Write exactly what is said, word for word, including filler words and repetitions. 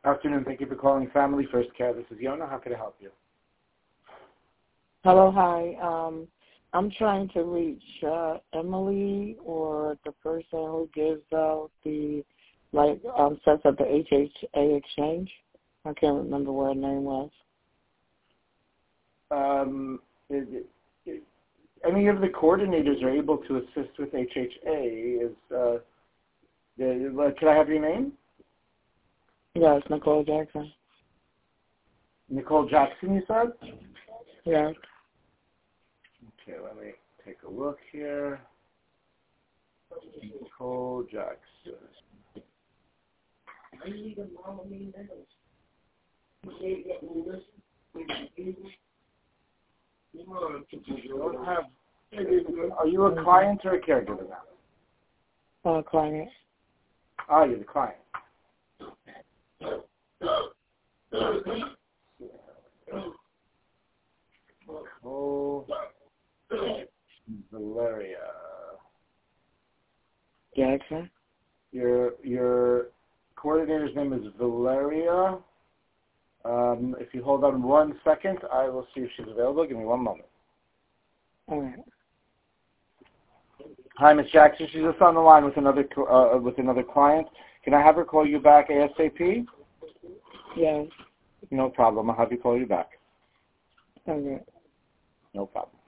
Afternoon. Thank you for calling Family First Care. This is Yona. How can I help you? Hello, hi. Um, I'm trying to reach uh, Emily or the person who gives out the, like, um, sets up the H H A exchange. I can't remember what her name was. Um, is it, is, any of the coordinators are able to assist with H H A. Is uh, the, can I have your name? Yes, Nicole Jackson. Nicole Jackson, you said? Yes. Okay, let me take a look here. Nicole Jackson. Don't have, are you a client or a caregiver now? Uh, client. Ah, you're the client. Nicole Valeria. Jackson. Your your coordinator's name is Valeria. Um, if you hold on one second, I will see if she's available. Give me one moment. All right. Hi, Miz Jackson. She's just on the line with another uh, with another client. Can I have her call you back ASAP? Yes. No problem. I'll have you call you back. Okay. No problem.